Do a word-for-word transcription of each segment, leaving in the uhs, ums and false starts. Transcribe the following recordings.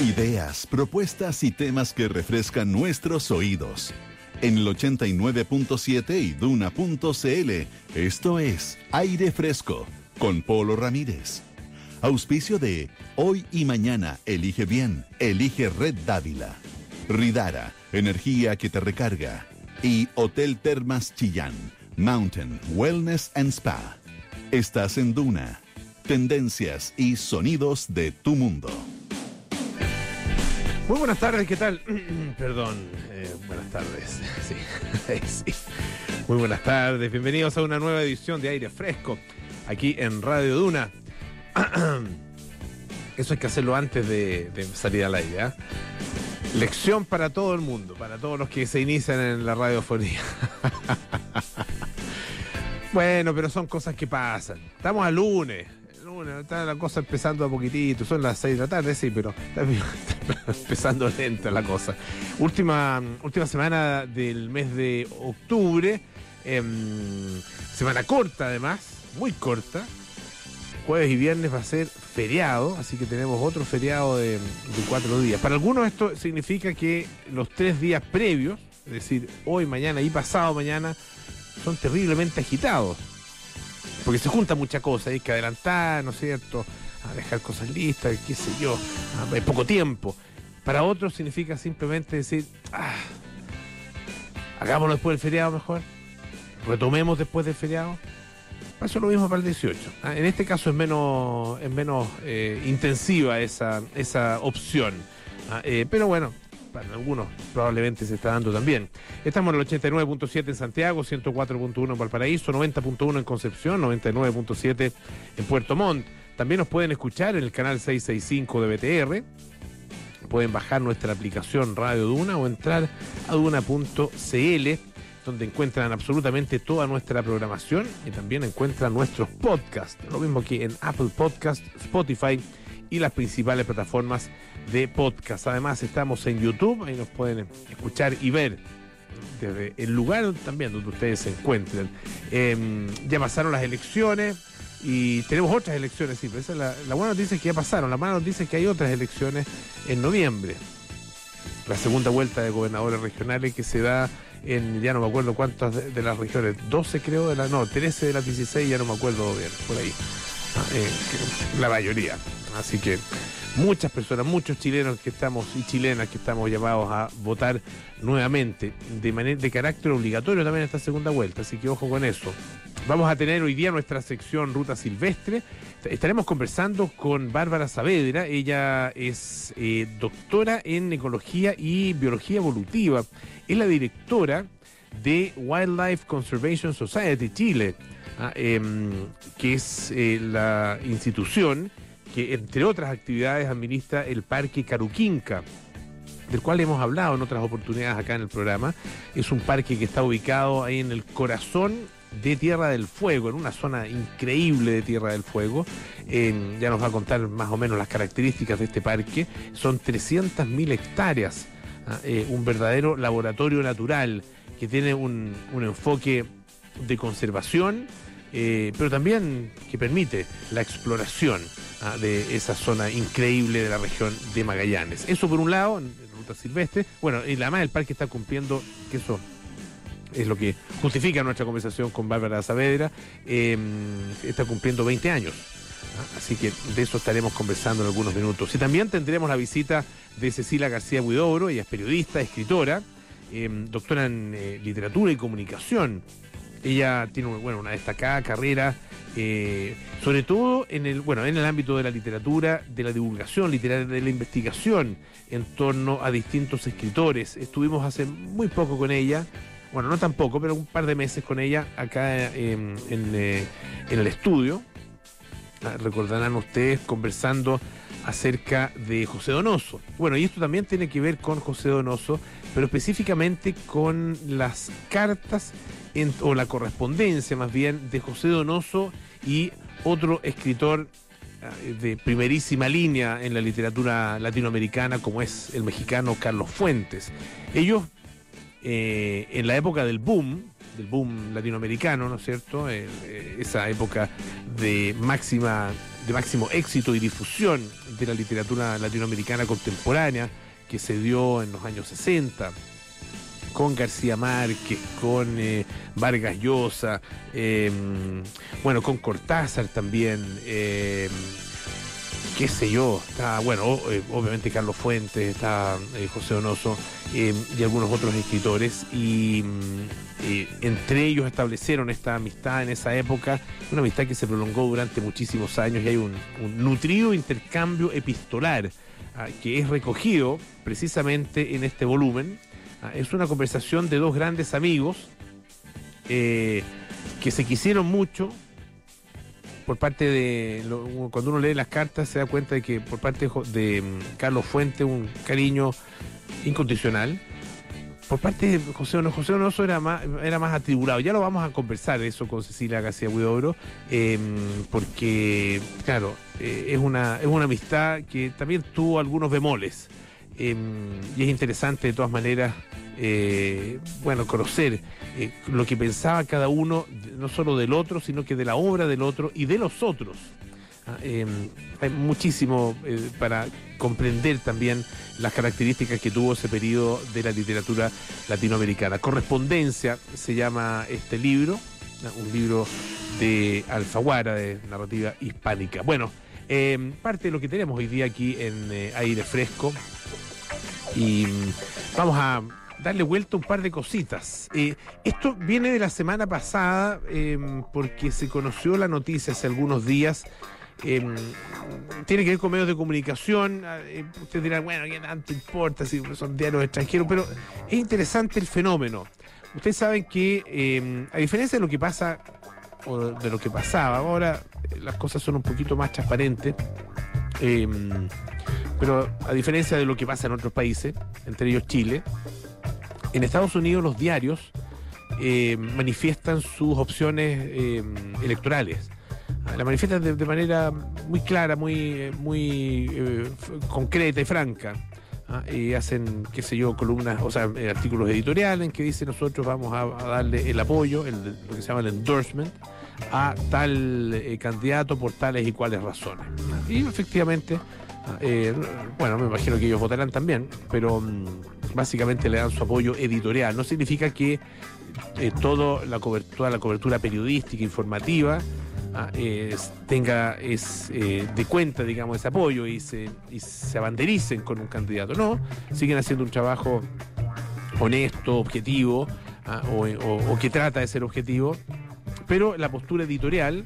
Ideas, propuestas y temas que refrescan nuestros oídos. En el ochenta y nueve punto siete y duna punto c l, esto es Aire Fresco, con Polo Ramírez. Auspicio de Hoy y Mañana, elige bien, elige Red Dávila. Ridara, energía que te recarga. Y Hotel Termas Chillán, Mountain Wellness and Spa. Estás en Duna, tendencias y sonidos de tu mundo. Muy buenas tardes, ¿qué tal? Perdón, eh, buenas tardes. Sí, sí. Muy buenas tardes, bienvenidos a una nueva edición de Aire Fresco, aquí en Radio Duna. Eso hay que hacerlo antes de, de salir al aire, ¿eh? Lección para todo el mundo, para todos los que se inician en la radiofonía. Bueno, pero son cosas que pasan. Estamos a lunes. Lunes, está la cosa empezando a poquitito. Son las seis de la tarde, sí, pero está empezando lenta la cosa. Última, última semana del mes de octubre. Eh, semana corta, además, muy corta. Jueves y viernes va a ser feriado, así que tenemos otro feriado de, de cuatro días. Para algunos esto significa que los tres días previos, es decir, hoy, mañana y pasado mañana, son terriblemente agitados. Porque se junta mucha cosa, hay que adelantar, ¿no es cierto? A dejar cosas listas, qué sé yo, hay poco tiempo. Para otros significa simplemente decir, ah, hagámoslo después del feriado mejor, retomemos después del feriado. Eso es lo mismo para el dieciocho. ¿Ah? En este caso es menos, es menos eh, intensiva esa, esa opción. ¿Ah? Eh, pero bueno, para algunos probablemente se está dando también. Estamos en el ochenta y nueve punto siete en Santiago, ciento cuatro punto uno en Valparaíso, noventa punto uno en Concepción, noventa y nueve punto siete en Puerto Montt. También nos pueden escuchar en el canal seiscientos sesenta y cinco de B T R. Pueden bajar nuestra aplicación Radio Duna o entrar a duna punto c l, donde encuentran absolutamente toda nuestra programación y también encuentran nuestros podcasts, lo mismo que en Apple Podcast, Spotify y las principales plataformas de podcast. Además estamos en YouTube, ahí nos pueden escuchar y ver desde el lugar también donde ustedes se encuentren. Eh, ya pasaron las elecciones y tenemos otras elecciones, sí, pero esa es la, la buena noticia es que ya pasaron, la mala noticia es que hay otras elecciones en noviembre. La segunda vuelta de gobernadores regionales que se da en, ya no me acuerdo cuántas de, de las regiones, doce creo, de la, no, trece de las dieciséis, ya no me acuerdo bien, por ahí, eh, la mayoría. Así que muchas personas, muchos chilenos que estamos y chilenas que estamos llamados a votar nuevamente de manera de carácter obligatorio también esta segunda vuelta, así que ojo con eso. Vamos a tener hoy día nuestra sección Ruta Silvestre. Estaremos conversando con Bárbara Saavedra. Ella es eh, doctora en Ecología y Biología Evolutiva. Es la directora de Wildlife Conservation Society Chile, ah, eh, que es eh, la institución que, entre otras actividades, administra el Parque Caruquinca, del cual hemos hablado en otras oportunidades acá en el programa. Es un parque que está ubicado ahí en el corazón de Tierra del Fuego, en una zona increíble de Tierra del Fuego. Eh, ya nos va a contar más o menos las características de este parque. Son trescientas mil hectáreas, eh, un verdadero laboratorio natural que tiene un, un enfoque de conservación, eh, pero también que permite la exploración ah, de esa zona increíble de la región de Magallanes. Eso por un lado, en Ruta Silvestre. Bueno, y además el parque está cumpliendo, que eso es lo que justifica nuestra conversación con Bárbara Saavedra, eh, está cumpliendo veinte años. ¿Ah? Así que de eso estaremos conversando en algunos minutos. Y también tendremos la visita de Cecilia García Huidobro. Ella es periodista, escritora, eh, doctora en eh, literatura y comunicación. Ella tiene bueno, una destacada carrera, eh, sobre todo en el, bueno, en el ámbito de la literatura, de la divulgación literaria, de la investigación en torno a distintos escritores. Estuvimos hace muy poco con ella. Bueno, no tampoco, pero un par de meses con ella acá eh, en, eh, en el estudio. Ah, recordarán ustedes conversando acerca de José Donoso. Bueno, y esto también tiene que ver con José Donoso, pero específicamente con las cartas en, o la correspondencia más bien de José Donoso y otro escritor de primerísima línea en la literatura latinoamericana como es el mexicano Carlos Fuentes. Ellos Eh, en la época del boom, del boom latinoamericano, ¿no es cierto? Eh, eh, esa época de máxima de máximo éxito y difusión de la literatura latinoamericana contemporánea que se dio en los años sesenta, con García Márquez, con eh, Vargas Llosa, eh, bueno, con Cortázar también, eh, qué sé yo, está, bueno, eh, obviamente Carlos Fuentes, está eh, José Donoso eh, y algunos otros escritores, y eh, entre ellos establecieron esta amistad en esa época, una amistad que se prolongó durante muchísimos años, y hay un, un nutrido intercambio epistolar ah, que es recogido precisamente en este volumen. Ah, es una conversación de dos grandes amigos eh, que se quisieron mucho. Por parte de, lo, cuando uno lee las cartas se da cuenta de que por parte de, de Carlos Fuentes un cariño incondicional. Por parte de José Donoso, José Donoso era más, era más atribulado. Ya lo vamos a conversar eso con Cecilia García Huidobro, eh, porque, claro, eh, es, una, es una amistad que también tuvo algunos bemoles. Eh, y es interesante de todas maneras, eh, bueno, conocer eh, lo que pensaba cada uno, no solo del otro, sino que de la obra del otro y de los otros. Ah, eh, hay muchísimo eh, para comprender también las características que tuvo ese periodo de la literatura latinoamericana. Correspondencia se llama este libro, un libro de Alfaguara, de narrativa hispánica. Bueno, eh, parte de lo que tenemos hoy día aquí en eh, Aire Fresco. Y vamos a darle vuelta a un par de cositas. Eh, esto viene de la semana pasada eh, porque se conoció la noticia hace algunos días. Eh, tiene que ver con medios de comunicación. Eh, ustedes dirán, bueno, ¿qué tanto importa si son diarios extranjeros? Pero es interesante el fenómeno. Ustedes saben que, eh, a diferencia de lo que pasa, o de lo que pasaba, ahora eh, las cosas son un poquito más transparentes. Eh, Pero a diferencia de lo que pasa en otros países, entre ellos Chile, en Estados Unidos los diarios eh, manifiestan sus opciones eh, electorales. La manifiestan de, de manera muy clara, muy, muy eh, concreta y franca. ¿Ah? Y hacen, qué sé yo, columnas, o sea, artículos editoriales en que dicen nosotros vamos a, a darle el apoyo, el, lo que se llama el endorsement, a tal eh, candidato por tales y cuales razones. Y efectivamente... Eh, bueno, me imagino que ellos votarán también, pero um, básicamente le dan su apoyo editorial. No significa que eh, toda la cobertura, la cobertura periodística, informativa, ah, eh, tenga es eh, de cuenta, digamos, ese apoyo y se, y se abandericen con un candidato. No, siguen haciendo un trabajo honesto, objetivo, ah, o, o, o que trata de ser objetivo, pero la postura editorial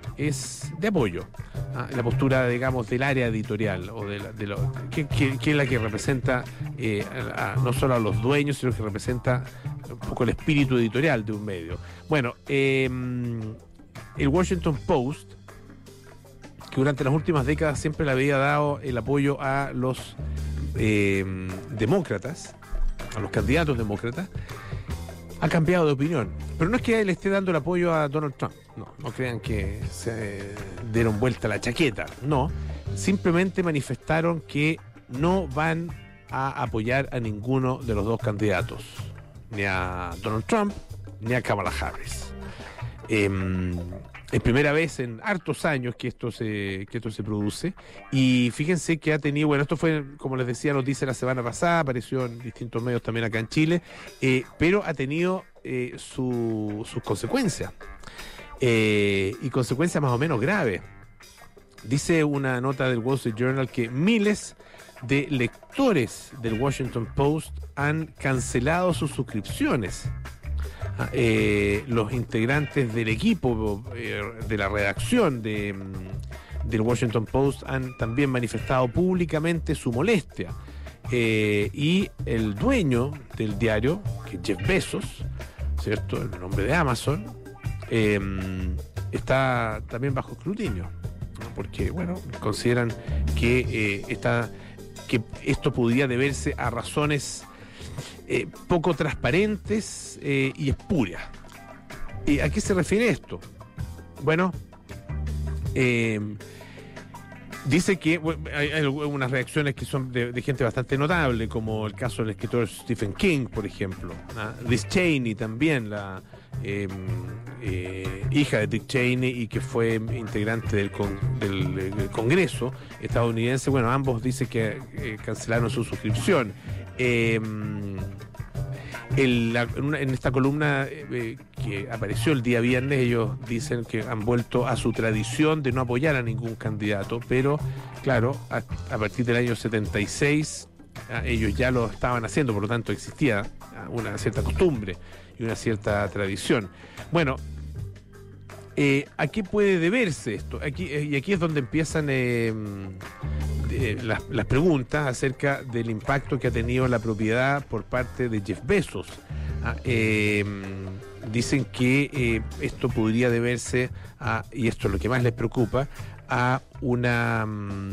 es de apoyo. Ah, la postura, digamos, del área editorial, o de, la, de lo, que, que, que es la que representa eh, a, a, no solo a los dueños, sino que representa un poco el espíritu editorial de un medio. Bueno, eh, el Washington Post, que durante las últimas décadas siempre le había dado el apoyo a los eh, demócratas, a los candidatos demócratas, ha cambiado de opinión. Pero no es que él esté dando el apoyo a Donald Trump. No, no crean que se dieron vuelta la chaqueta. No, simplemente manifestaron que no van a apoyar a ninguno de los dos candidatos. Ni a Donald Trump, ni a Kamala Harris. Eh, es primera vez en hartos años que esto se que esto se produce, y fíjense que ha tenido, bueno, esto fue, como les decía, noticia la semana pasada, apareció en distintos medios también acá en Chile, eh, pero ha tenido eh, su, sus consecuencias, eh, y consecuencias más o menos graves. Dice una nota del Wall Street Journal que miles de lectores del Washington Post han cancelado sus suscripciones. Eh, los integrantes del equipo eh, de la redacción de, del Washington Post han también manifestado públicamente su molestia, eh, y el dueño del diario, que es Jeff Bezos, ¿cierto?, el nombre de Amazon, eh, está también bajo escrutinio, ¿no? Porque, bueno, consideran que, eh, esta, que esto podría deberse a razones Eh, poco transparentes eh, y espurias. ¿Y a qué se refiere esto? Bueno, eh, Dice que bueno, hay, hay unas reacciones que son de, de gente bastante notable, como el caso del escritor Stephen King, por ejemplo. ¿Ah? Liz Cheney también, la eh, eh, hija de Dick Cheney y que fue integrante del, con, del, del Congreso estadounidense. Bueno, ambos dicen que eh, cancelaron su suscripción. Eh, El, la, en, una, en esta columna eh, que apareció el día viernes, ellos dicen que han vuelto a su tradición de no apoyar a ningún candidato, pero claro, a, a partir del año setenta y seis a, ellos ya lo estaban haciendo, por lo tanto existía una cierta costumbre y una cierta tradición. Bueno, eh, ¿a qué puede deberse esto? Aquí, eh, y aquí es donde empiezan eh, eh, las, las preguntas acerca del impacto que ha tenido la propiedad por parte de Jeff Bezos. Ah, eh, dicen que eh, esto podría deberse a, y esto es lo que más les preocupa, a una,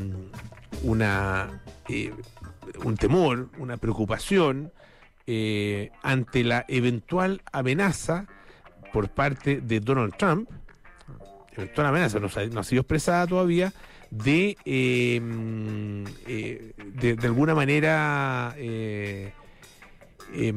una eh, un temor, una preocupación eh, ante la eventual amenaza por parte de Donald Trump, eventual amenaza, no, no ha sido expresada todavía, de, eh, eh, de, de alguna manera eh, eh,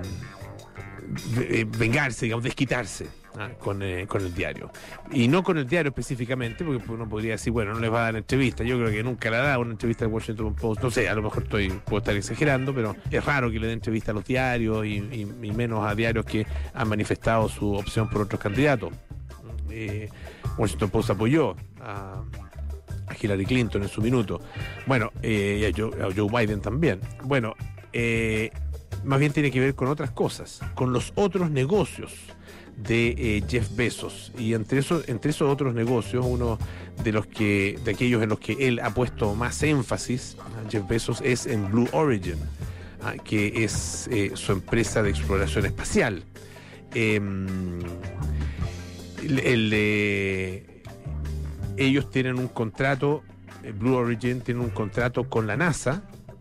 vengarse, digamos, desquitarse ¿ah? con, eh, con el diario. Y no con el diario específicamente, porque uno podría decir, bueno, no les va a dar entrevista. Yo creo que nunca le ha dado una entrevista al Washington Post. No sé, a lo mejor estoy puedo estar exagerando, pero es raro que le dé entrevista a los diarios y, y, y menos a diarios que han manifestado su opción por otros candidatos. Eh, Washington Post apoyó a, a Hillary Clinton en su minuto. Bueno, eh, y a Joe, a Joe Biden también. Bueno, eh, más bien tiene que ver con otras cosas, con los otros negocios de eh, Jeff Bezos. Y entre esos, entre esos otros negocios, uno de los que, de aquellos en los que él ha puesto más énfasis, Jeff Bezos, es en Blue Origin, ah, que es eh, su empresa de exploración espacial. Eh, el, el, eh, ellos tienen un contrato, Blue Origin tiene un contrato con la NASA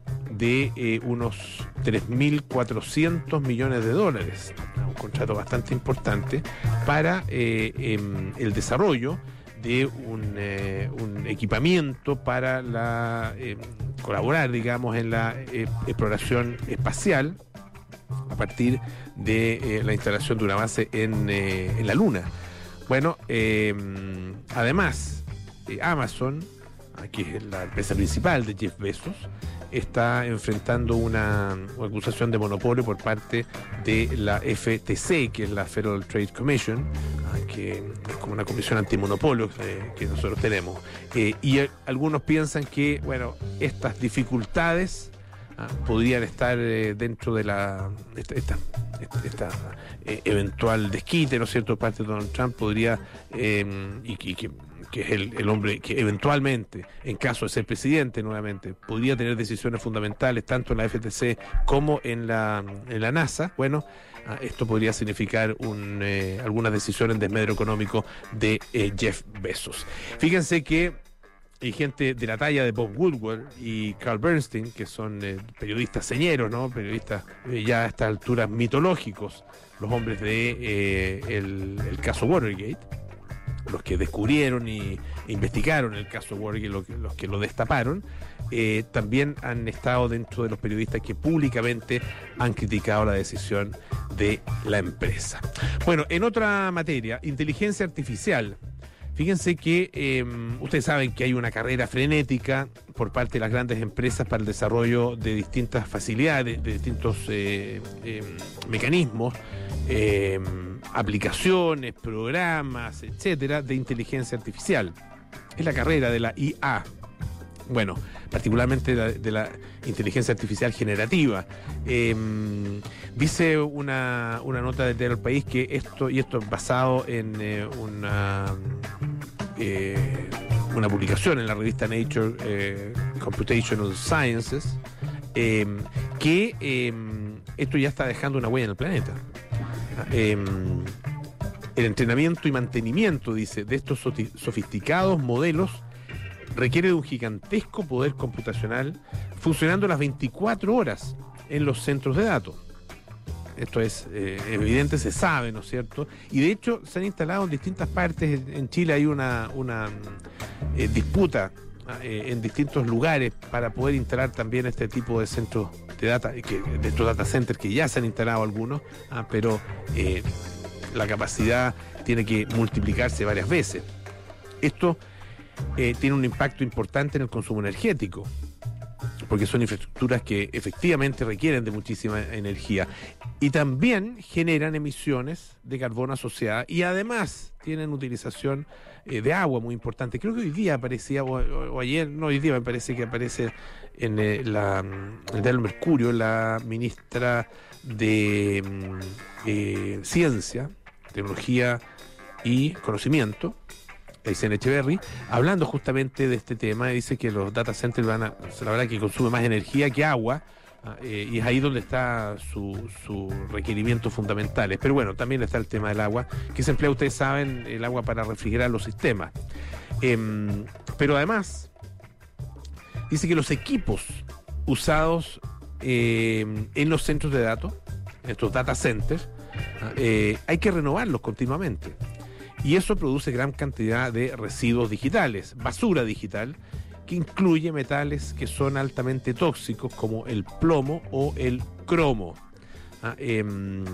de eh, unos tres mil cuatrocientos millones de dólares, un contrato bastante importante para eh, eh, el desarrollo de un, eh, un equipamiento para la eh, colaborar, digamos, en la eh, exploración espacial a partir de eh, la instalación de una base en, eh, en la Luna. Bueno, eh, además, eh, Amazon, que es la empresa principal de Jeff Bezos, está enfrentando una, una acusación de monopolio por parte de la F T C, que es la Federal Trade Commission, que es como una comisión antimonopolio eh, que nosotros tenemos. Eh, y eh, algunos piensan que, bueno, estas dificultades ah, podrían estar eh, dentro de la esta, esta, esta, esta eh, eventual desquite, ¿no es cierto?, por parte de Donald Trump, podría, eh, y, y que que es el, el hombre que eventualmente, en caso de ser presidente nuevamente, podría tener decisiones fundamentales tanto en la F T C como en la, en la NASA. Bueno, esto podría significar un, eh, algunas decisiones en desmedro económico de eh, Jeff Bezos. Fíjense que hay gente de la talla de Bob Woodward y Carl Bernstein, que son eh, periodistas señeros, ¿no? Periodistas eh, ya a estas alturas mitológicos, los hombres de eh, el, el caso Watergate, los que descubrieron y investigaron el caso Watergate, los, los que lo destaparon, eh, también han estado dentro de los periodistas que públicamente han criticado la decisión de la empresa. Bueno, en otra materia, inteligencia artificial. Fíjense que eh, ustedes saben que hay una carrera frenética por parte de las grandes empresas para el desarrollo de distintas facilidades, de distintos eh, eh, mecanismos, eh, aplicaciones, programas, etcétera, de inteligencia artificial. Es la carrera de la I A. Bueno, particularmente de la, de la inteligencia artificial generativa. Eh, dice una, una nota del diario El País que esto, y esto es basado en eh, una, eh, una publicación en la revista Nature eh, Computational Sciences, eh, que eh, esto ya está dejando una huella en el planeta. Eh, el entrenamiento y mantenimiento, dice, de estos sofisticados modelos requiere de un gigantesco poder computacional funcionando las veinticuatro horas en los centros de datos. Esto es eh, evidente, se sabe, ¿no es cierto? Y de hecho se han instalado en distintas partes. En Chile hay una, una eh, disputa eh, en distintos lugares para poder instalar también este tipo de centros de data, que, de estos data centers que ya se han instalado algunos, ah, pero eh, la capacidad tiene que multiplicarse varias veces. Esto eh, tiene un impacto importante en el consumo energético, porque son infraestructuras que efectivamente requieren de muchísima energía y también generan emisiones de carbono asociadas y además tienen utilización eh, de agua muy importante. Creo que hoy día aparecía, o, o, o ayer, no hoy día me parece que aparece en eh, la, el diario Mercurio, la ministra de eh, Ciencia, Tecnología y Conocimiento, Aysén Echeverry, hablando justamente de este tema. Dice que los data centers van a, la verdad que consumen más energía que agua, eh, y es ahí donde está su, su requerimientos fundamentales. Pero bueno, también está el tema del agua, que se emplea, ustedes saben, el agua para refrigerar los sistemas. Eh, pero además, dice que los equipos usados eh, en los centros de datos, en estos data centers, eh, hay que renovarlos continuamente. Y eso produce gran cantidad de residuos digitales, basura digital, que incluye metales que son altamente tóxicos como el plomo o el cromo. Ah, eh,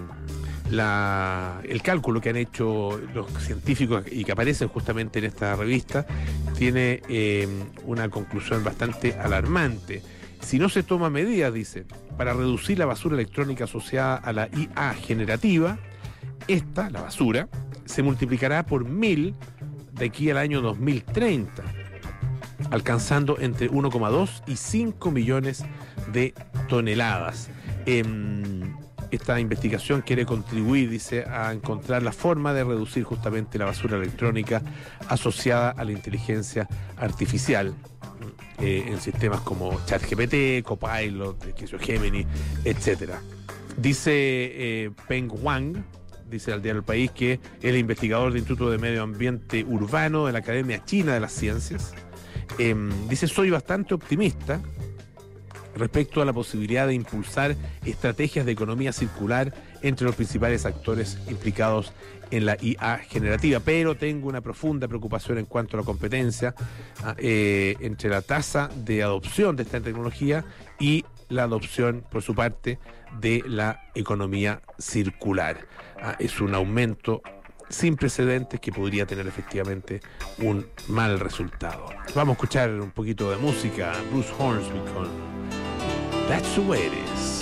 la, el cálculo que han hecho los científicos y que aparecen justamente en esta revista tiene eh, una conclusión bastante alarmante. Si no se toman medidas, dice, para reducir la basura electrónica asociada a la I A generativa, esta, la basura, se multiplicará por mil de aquí al año dos mil treinta, alcanzando entre uno coma dos y cinco millones de toneladas. Eh, esta investigación quiere contribuir, dice, a encontrar la forma de reducir justamente la basura electrónica asociada a la inteligencia artificial eh, en sistemas como ChatGPT, Copilot, Gemini, etcétera. Dice eh, Peng Wang, dice al diario El País, que es el investigador del Instituto de Medio Ambiente Urbano de la Academia China de las Ciencias. Eh, dice, soy bastante optimista respecto a la posibilidad de impulsar estrategias de economía circular entre los principales actores implicados en la I A generativa, pero tengo una profunda preocupación en cuanto a la competencia eh, entre la tasa de adopción de esta tecnología y la adopción, por su parte, de la economía circular. Ah, es un aumento sin precedentes que podría tener efectivamente un mal resultado. Vamos a escuchar un poquito de música. Bruce Hornsby con That's the Way It Is.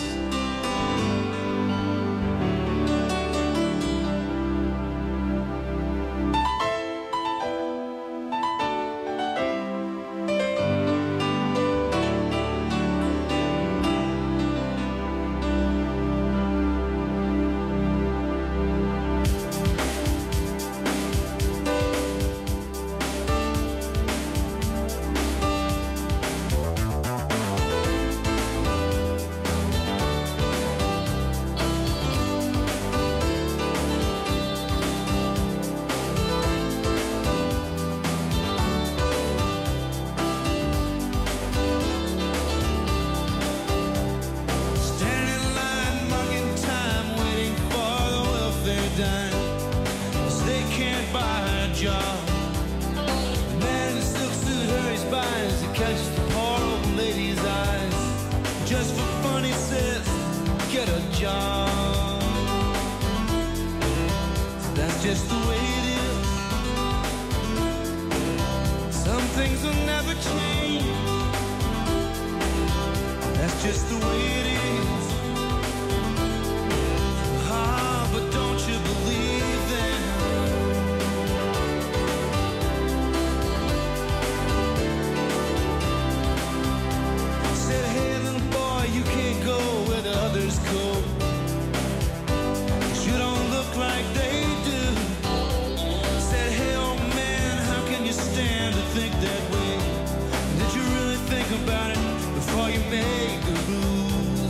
Think that way. Did you really think about it before you made the rules?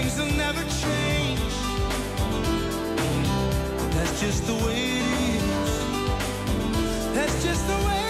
things will never change. That's just the way it is. That's just the way it is.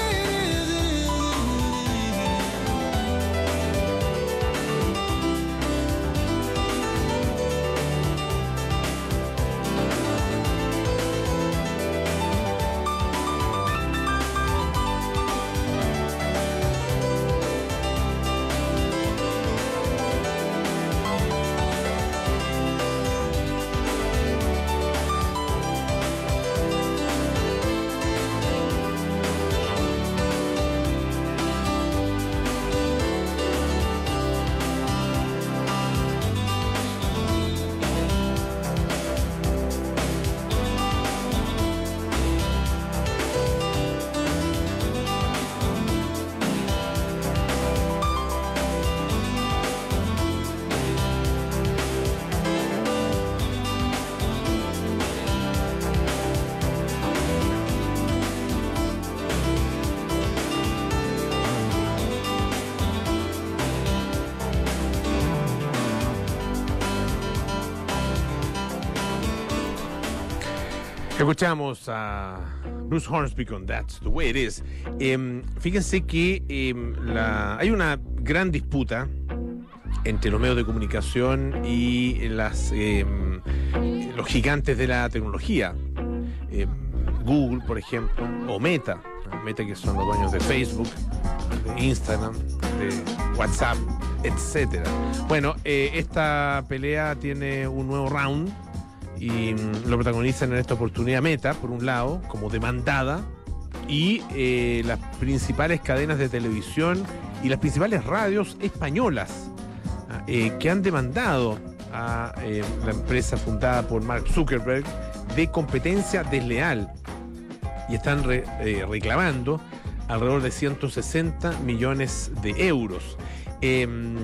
Escuchamos a Bruce Hornsby con That's the Way It Is. Eh, fíjense que eh, la, hay una gran disputa entre los medios de comunicación y las, eh, los gigantes de la tecnología. Eh, Google, por ejemplo, o Meta. Meta, que son los dueños de Facebook, de Instagram, de WhatsApp, etcétera. Bueno, eh, esta pelea tiene un nuevo round. Y lo protagonizan en esta oportunidad Meta, por un lado, como demandada, y eh, las principales cadenas de televisión y las principales radios españolas eh, que han demandado a eh, la empresa fundada por Mark Zuckerberg de competencia desleal y están re, eh, reclamando alrededor de ciento sesenta millones de euros. Eh,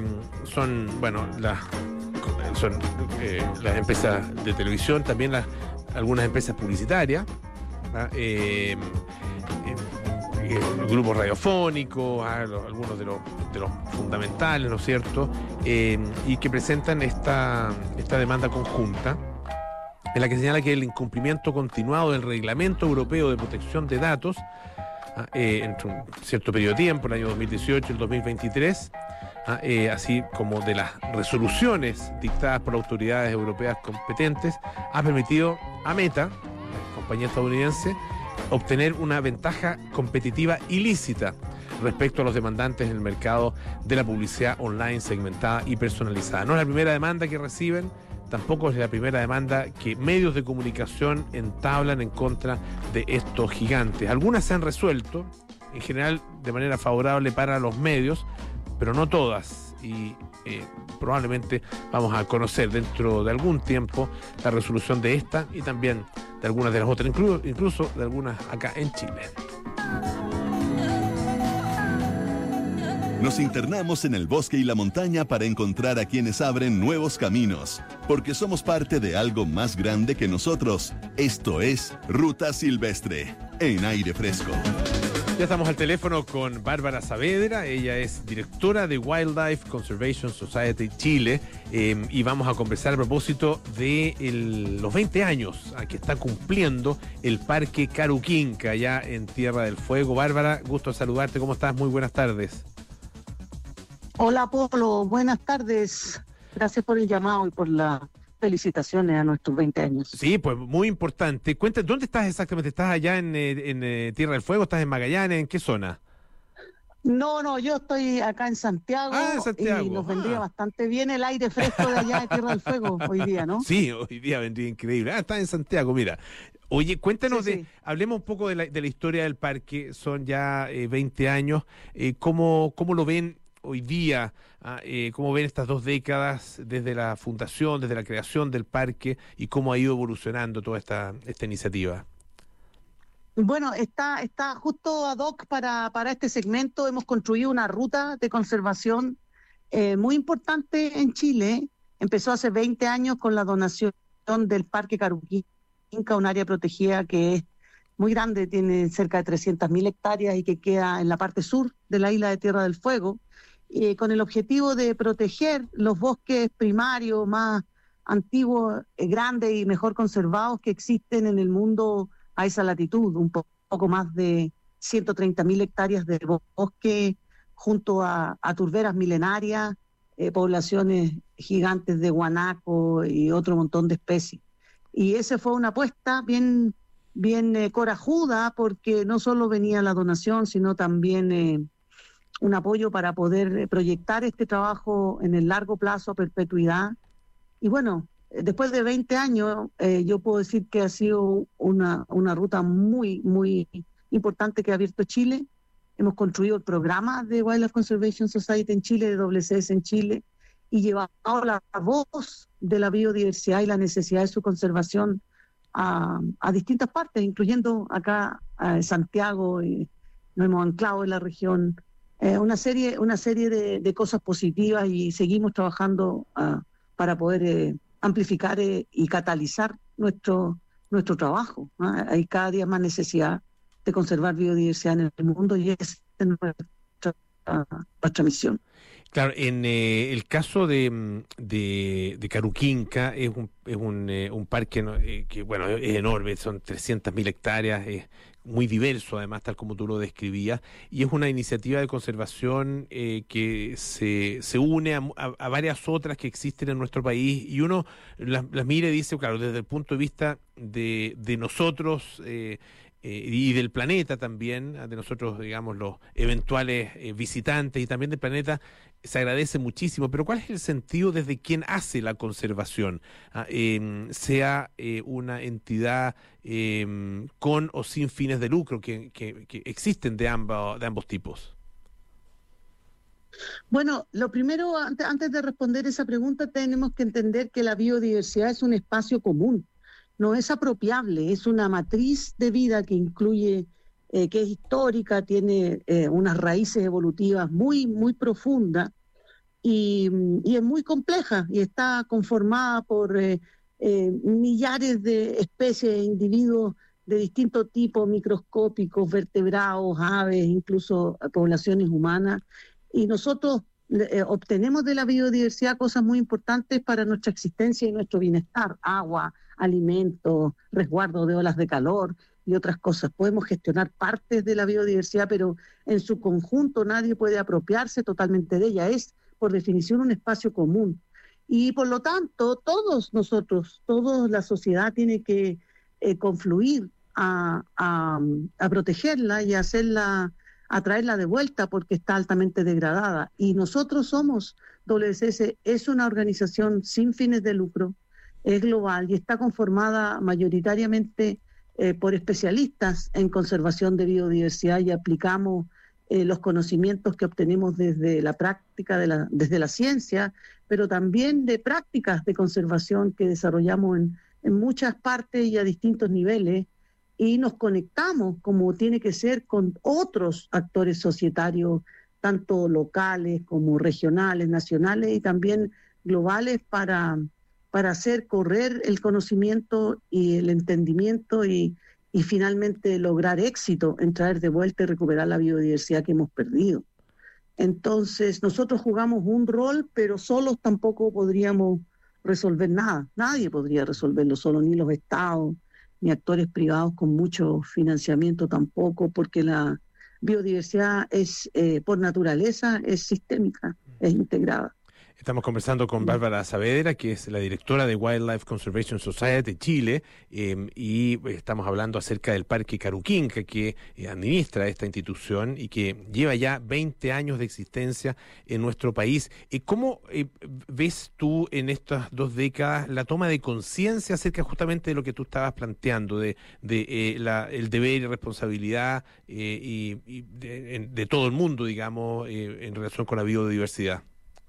son, bueno, las... son eh, las empresas de televisión, también las, algunas empresas publicitarias, eh, eh, eh, grupos radiofónicos, ah, los, algunos de los, de los fundamentales, ¿no es cierto?, eh, y que presentan esta, esta demanda conjunta, en la que señala que el incumplimiento continuado del Reglamento Europeo de Protección de Datos, eh, entre un cierto periodo de tiempo, el año dos mil dieciocho y el dos mil veintitrés, Ah, eh, así como de las resoluciones dictadas por autoridades europeas competentes, ha permitido a Meta, la compañía estadounidense, obtener una ventaja competitiva ilícita respecto a los demandantes en el mercado de la publicidad online segmentada y personalizada. No es la primera demanda que reciben, tampoco es la primera demanda que medios de comunicación entablan en contra de estos gigantes. Algunas se han resuelto, en general de manera favorable para los medios, pero no todas, y eh, probablemente vamos a conocer dentro de algún tiempo la resolución de esta y también de algunas de las otras, incluso, incluso de algunas acá en Chile. Nos internamos en el bosque y la montaña para encontrar a quienes abren nuevos caminos, porque somos parte de algo más grande que nosotros. Esto es Ruta Silvestre, en Aire Fresco. Ya estamos al teléfono con Bárbara Saavedra, ella es directora de Wildlife Conservation Society Chile, eh, y vamos a conversar a propósito de el, los veinte años a que está cumpliendo el Parque Caruquinca, allá en Tierra del Fuego. Bárbara, gusto saludarte, ¿cómo estás? Muy buenas tardes. Hola, Polo, buenas tardes. Gracias por el llamado y por la... felicitaciones a nuestros veinte años. Sí, pues muy importante. Cuéntame, ¿dónde estás exactamente? ¿Estás allá en, en, en Tierra del Fuego? ¿Estás en Magallanes? ¿En qué zona? No, no, yo estoy acá en Santiago, ah, en Santiago. Y nos ah. vendría bastante bien el aire fresco de allá de Tierra del Fuego hoy día, ¿no? Sí, hoy día vendría increíble. Ah, estás en Santiago, mira. Oye, cuéntanos, sí, de, sí. hablemos un poco de la, de la historia del parque. Son ya eh, veinte años. Eh, ¿cómo, ¿Cómo lo ven hoy día? Ah, eh, ¿Cómo ven estas dos décadas desde la fundación, desde la creación del parque y cómo ha ido evolucionando toda esta, esta iniciativa? Bueno, está, está justo ad hoc para, para este segmento. Hemos construido una ruta de conservación eh, muy importante en Chile. Empezó hace veinte años con la donación del Parque Caruquinca, un área protegida que es muy grande, tiene cerca de trescientas mil hectáreas y que queda en la parte sur de la isla de Tierra del Fuego. eh, con el objetivo de proteger los bosques primarios más antiguos, eh, grandes y mejor conservados que existen en el mundo a esa latitud, un po- poco más de ciento treinta mil hectáreas de bosque junto a, a turberas milenarias, eh, poblaciones gigantes de guanaco y otro montón de especies. Y esa fue una apuesta bien, bien eh, corajuda, porque no solo venía la donación, sino también eh, un apoyo para poder eh, proyectar este trabajo en el largo plazo, a perpetuidad. Y bueno, eh, después de veinte años, eh, yo puedo decir que ha sido una, una ruta muy, muy importante que ha abierto Chile. Hemos construido el programa de Wildlife Conservation Society en Chile, de W C S en Chile, y llevado la voz de la biodiversidad y la necesidad de su conservación a, a distintas partes, incluyendo acá a Santiago, y nos hemos anclado en la región. Eh, una serie, una serie de, de cosas positivas, y seguimos trabajando uh, para poder eh, amplificar eh, y catalizar nuestro, nuestro trabajo. ¿no? Hay cada día más necesidad de conservar biodiversidad en el mundo, y esa es nuestra, uh, nuestra misión. Claro, en eh, el caso de, de, de Caruquinca es un, es un, eh, un parque ¿no? eh, que bueno es enorme, son trescientas mil hectáreas, es muy diverso además, tal como tú lo describías, y es una iniciativa de conservación eh, que se, se une a, a, a varias otras que existen en nuestro país, y uno las, las mira y dice, claro, desde el punto de vista de, de nosotros, eh, Eh, y del planeta también, de nosotros, digamos, los eventuales eh, visitantes, y también del planeta, se agradece muchísimo. Pero ¿cuál es el sentido desde quien hace la conservación? Ah, eh, sea eh, una entidad eh, con o sin fines de lucro, que, que, que existen de ambos, de ambos tipos. Bueno, lo primero, antes, antes de responder esa pregunta, tenemos que entender que la biodiversidad es un espacio común. No es apropiable, es una matriz de vida que incluye, eh, que es histórica, tiene eh, unas raíces evolutivas muy, muy profundas, y, y es muy compleja, y está conformada por eh, eh, millares de especies e individuos de distinto tipo, microscópicos, vertebrados, aves, incluso poblaciones humanas. Y nosotros eh, obtenemos de la biodiversidad cosas muy importantes para nuestra existencia y nuestro bienestar: agua, alimentos, resguardo de olas de calor y otras cosas. Podemos gestionar partes de la biodiversidad, pero en su conjunto nadie puede apropiarse totalmente de ella. Es, por definición, un espacio común. Y por lo tanto, todos nosotros, toda la sociedad tiene que eh, confluir a, a, a protegerla y a hacerla, a traerla de vuelta, porque está altamente degradada. Y nosotros somos, W C S es una organización sin fines de lucro, es global y está conformada mayoritariamente eh, por especialistas en conservación de biodiversidad, y aplicamos eh, los conocimientos que obtenemos desde la práctica, de la, desde la ciencia, pero también de prácticas de conservación que desarrollamos en, en muchas partes y a distintos niveles, y nos conectamos, como tiene que ser, con otros actores societarios, tanto locales como regionales, nacionales y también globales, para... para hacer correr el conocimiento y el entendimiento, y, y finalmente lograr éxito en traer de vuelta y recuperar la biodiversidad que hemos perdido. Entonces, nosotros jugamos un rol, pero solos tampoco podríamos resolver nada. Nadie podría resolverlo solo, ni los estados, ni actores privados con mucho financiamiento tampoco, porque la biodiversidad es, eh, por naturaleza, es sistémica, es integrada. Estamos conversando con Bárbara Saavedra, que es la directora de Wildlife Conservation Society Chile, eh, y estamos hablando acerca del Parque Caruquinca, que eh, administra esta institución y que lleva ya veinte años de existencia en nuestro país. Eh, ¿Cómo eh, ves tú en estas dos décadas la toma de conciencia acerca justamente de lo que tú estabas planteando, de, de eh, la, el deber y responsabilidad eh, y, y de, de todo el mundo, digamos, eh, en relación con la biodiversidad?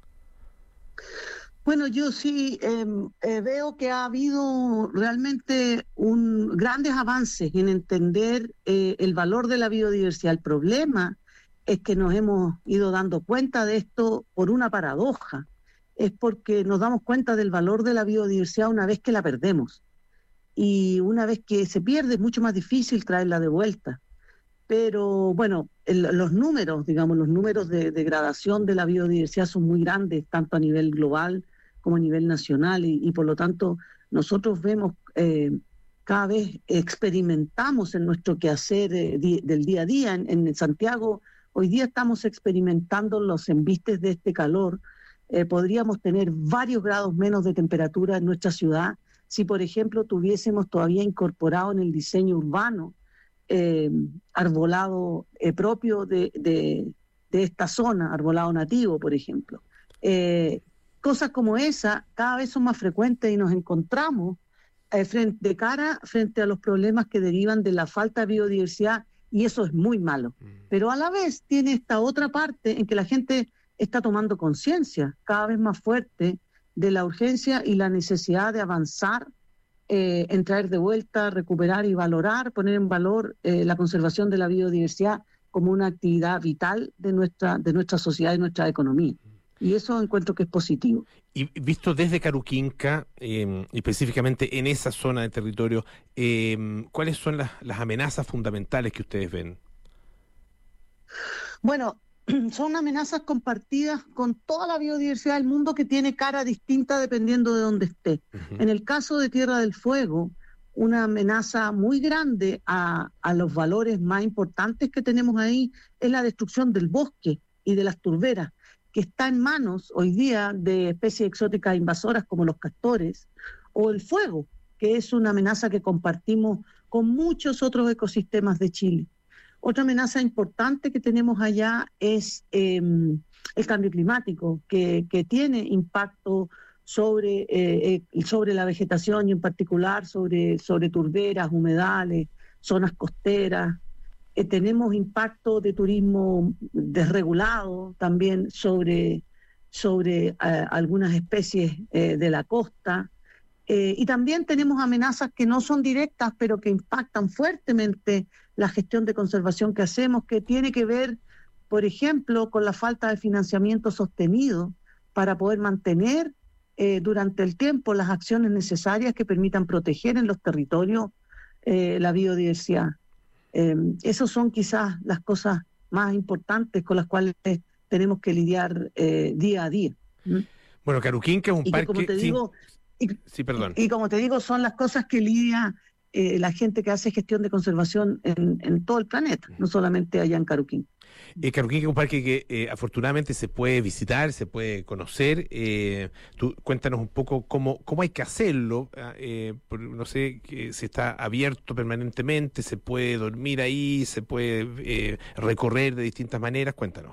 Bueno, yo sí eh, eh, veo que ha habido realmente un, grandes avances en entender eh, el valor de la biodiversidad. El problema es que nos hemos ido dando cuenta de esto por una paradoja. Es porque nos damos cuenta del valor de la biodiversidad una vez que la perdemos. Y una vez que se pierde es mucho más difícil traerla de vuelta. pero bueno, el, los números, digamos, los números de degradación de la biodiversidad son muy grandes, tanto a nivel global como a nivel nacional, y, y por lo tanto nosotros vemos, eh, cada vez experimentamos en nuestro quehacer eh, di, del día a día. En, en Santiago hoy día estamos experimentando los embistes de este calor. Eh, podríamos tener varios grados menos de temperatura en nuestra ciudad si, por ejemplo, tuviésemos todavía incorporado en el diseño urbano eh, arbolado eh, propio de, de, de esta zona, arbolado nativo, por ejemplo. Eh, cosas como esa cada vez son más frecuentes y nos encontramos eh, frente, de cara frente a los problemas que derivan de la falta de biodiversidad, y eso es muy malo. Pero a la vez tiene esta otra parte en que la gente está tomando conciencia cada vez más fuerte de la urgencia y la necesidad de avanzar eh, en traer de vuelta, recuperar y valorar, poner en valor eh, la conservación de la biodiversidad como una actividad vital de nuestra, de nuestra sociedad y nuestra economía. Y eso encuentro que es positivo. Y visto desde Caruquinca, eh, específicamente en esa zona de territorio, eh, ¿cuáles son las, las amenazas fundamentales que ustedes ven? Bueno, son amenazas compartidas con toda la biodiversidad del mundo, que tiene cara distinta dependiendo de dónde esté. Uh-huh. En el caso de Tierra del Fuego, una amenaza muy grande a, a los valores más importantes que tenemos ahí es la destrucción del bosque y de las turberas, que está en manos hoy día de especies exóticas invasoras como los castores, o el fuego, que es una amenaza que compartimos con muchos otros ecosistemas de Chile. Otra amenaza importante que tenemos allá es eh, el cambio climático, que, que tiene impacto sobre, eh, eh, sobre la vegetación, y en particular sobre, sobre turberas, humedales, zonas costeras. Eh, tenemos impacto de turismo desregulado también sobre, sobre eh, algunas especies eh, de la costa. Eh, y también tenemos amenazas que no son directas, pero que impactan fuertemente la gestión de conservación que hacemos, que tiene que ver, por ejemplo, con la falta de financiamiento sostenido para poder mantener eh, durante el tiempo las acciones necesarias que permitan proteger en los territorios eh, la biodiversidad. Eh, esas son quizás las cosas más importantes con las cuales tenemos que lidiar eh, día a día. ¿Mm? Bueno, Caruquinca es un y parque... Que, como te digo, sí, y, sí, perdón. Y, y como te digo, son las cosas que lidia eh, la gente que hace gestión de conservación en, en todo el planeta, no solamente allá en Caruquinca. Eh, Caruquinca es un parque que eh, afortunadamente se puede visitar, se puede conocer. Eh, tú cuéntanos un poco cómo, cómo hay que hacerlo. Eh, por, no sé que si está abierto permanentemente, se puede dormir ahí, se puede eh, recorrer de distintas maneras. Cuéntanos.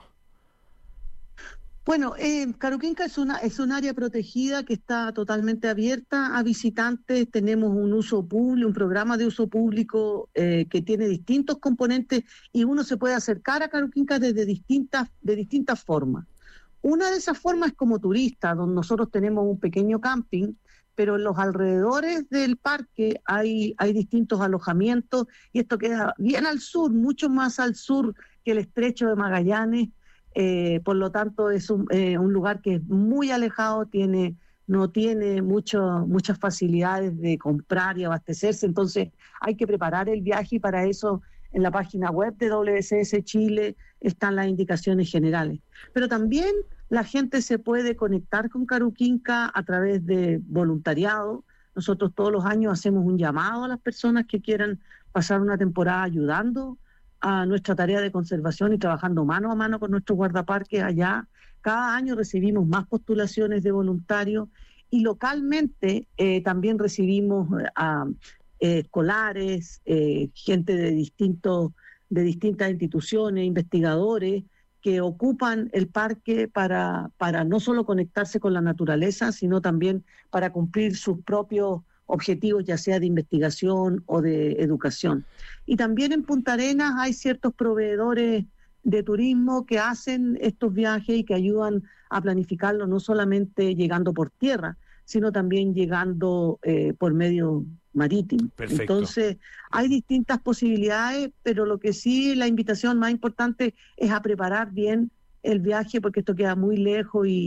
Bueno, eh, Caruquinca es una es un área protegida que está totalmente abierta a visitantes. Tenemos un uso público, un programa de uso público eh, que tiene distintos componentes, y uno se puede acercar a Caruquinca desde distintas de distintas formas. Una de esas formas es como turista, donde nosotros tenemos un pequeño camping, pero en los alrededores del parque hay hay distintos alojamientos, y esto queda bien al sur, mucho más al sur que el Estrecho de Magallanes. Eh, por lo tanto es un, eh, un lugar que es muy alejado, tiene, no tiene mucho, muchas facilidades de comprar y abastecerse, entonces hay que preparar el viaje, y para eso en la página web de W C S Chile están las indicaciones generales. Pero también la gente se puede conectar con Caruquinca a través de voluntariado. Nosotros todos los años hacemos un llamado a las personas que quieran pasar una temporada ayudando a nuestra tarea de conservación y trabajando mano a mano con nuestros guardaparques allá. Cada año recibimos más postulaciones de voluntarios, y localmente eh, también recibimos a eh, escolares, eh, gente de distintos de distintas instituciones, investigadores que ocupan el parque para, para no solo conectarse con la naturaleza, sino también para cumplir sus propios objetivos, ya sea de investigación o de educación. Y también en Punta Arenas hay ciertos proveedores de turismo que hacen estos viajes y que ayudan a planificarlo, no solamente llegando por tierra, sino también llegando eh, por medio marítimo. Perfecto. Entonces, hay distintas posibilidades, pero lo que sí, la invitación más importante es a preparar bien el viaje, porque esto queda muy lejos y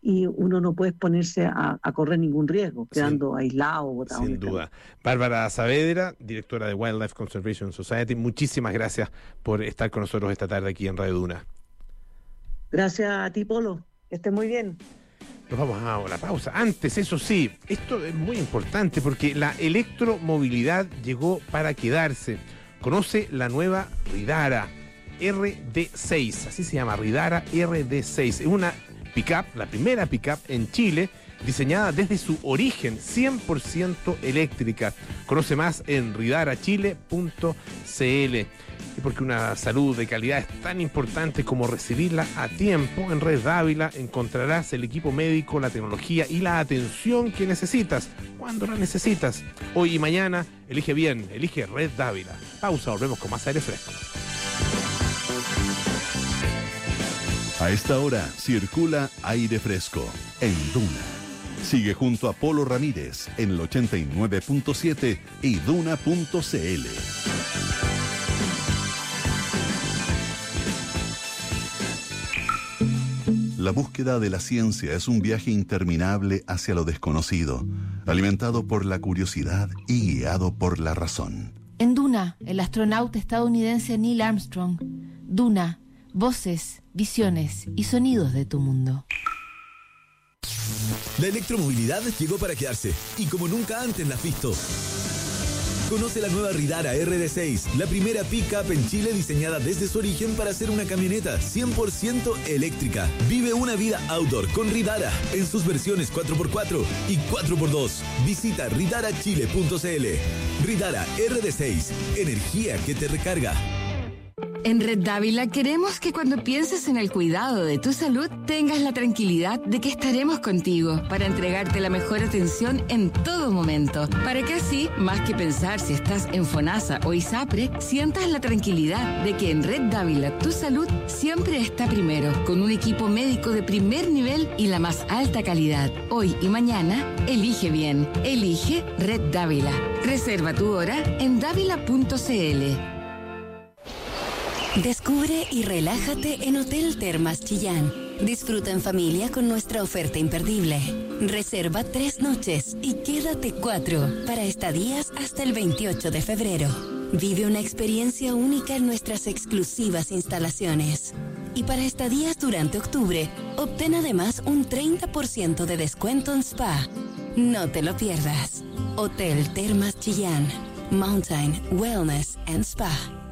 y uno no puede exponerse a, a correr ningún riesgo, quedando sin, aislado o botado. Sin duda. Campo. Bárbara Saavedra, directora de Wildlife Conservation Society, muchísimas gracias por estar con nosotros esta tarde aquí en Radio Duna. Gracias a ti, Polo. Que estés muy bien. Nos vamos a una pausa. Antes, eso sí, esto es muy importante porque la electromovilidad llegó para quedarse. Conoce la nueva Ridara R D seis, así se llama, Ridara R D seis. Es una pick-up, la primera pick-up en Chile, diseñada desde su origen, cien por ciento eléctrica. Conoce más en ridara chile punto c l. Y porque una salud de calidad es tan importante como recibirla a tiempo, en Red Dávila encontrarás el equipo médico, la tecnología y la atención que necesitas, cuando la necesitas. Hoy y mañana, elige bien, elige Red Dávila. Pausa, volvemos con más aire fresco. A esta hora circula aire fresco en Duna. Sigue junto a Polo Ramírez en el ochenta y nueve punto siete y duna punto c l. La búsqueda de la ciencia es un viaje interminable hacia lo desconocido, alimentado por la curiosidad y guiado por la razón. En Duna, el astronauta estadounidense Neil Armstrong. Duna, voces, visiones y sonidos de tu mundo. La electromovilidad llegó para quedarse, y como nunca antes la has visto. Conoce la nueva Ridara R D seis, la primera pick-up en Chile diseñada desde su origen para ser una camioneta cien por ciento eléctrica. Vive una vida outdoor con Ridara en sus versiones cuatro por cuatro y cuatro por dos. Visita ridara chile punto c l. Ridara R D seis, energía que te recarga. En Red Dávila queremos que cuando pienses en el cuidado de tu salud tengas la tranquilidad de que estaremos contigo para entregarte la mejor atención en todo momento, para que así, más que pensar si estás en FONASA o ISAPRE, sientas la tranquilidad de que en Red Dávila tu salud siempre está primero, con un equipo médico de primer nivel y la más alta calidad. Hoy y mañana, elige bien, elige Red Dávila. Reserva tu hora en dávila punto c l. Descubre y relájate en Hotel Termas Chillán. Disfruta en familia con nuestra oferta imperdible. Reserva tres noches y quédate cuatro para estadías hasta el veintiocho de febrero. Vive una experiencia única en nuestras exclusivas instalaciones. Y para estadías durante octubre, obtén además un treinta por ciento de descuento en spa. No te lo pierdas. Hotel Termas Chillán. Mountain, Wellness and Spa.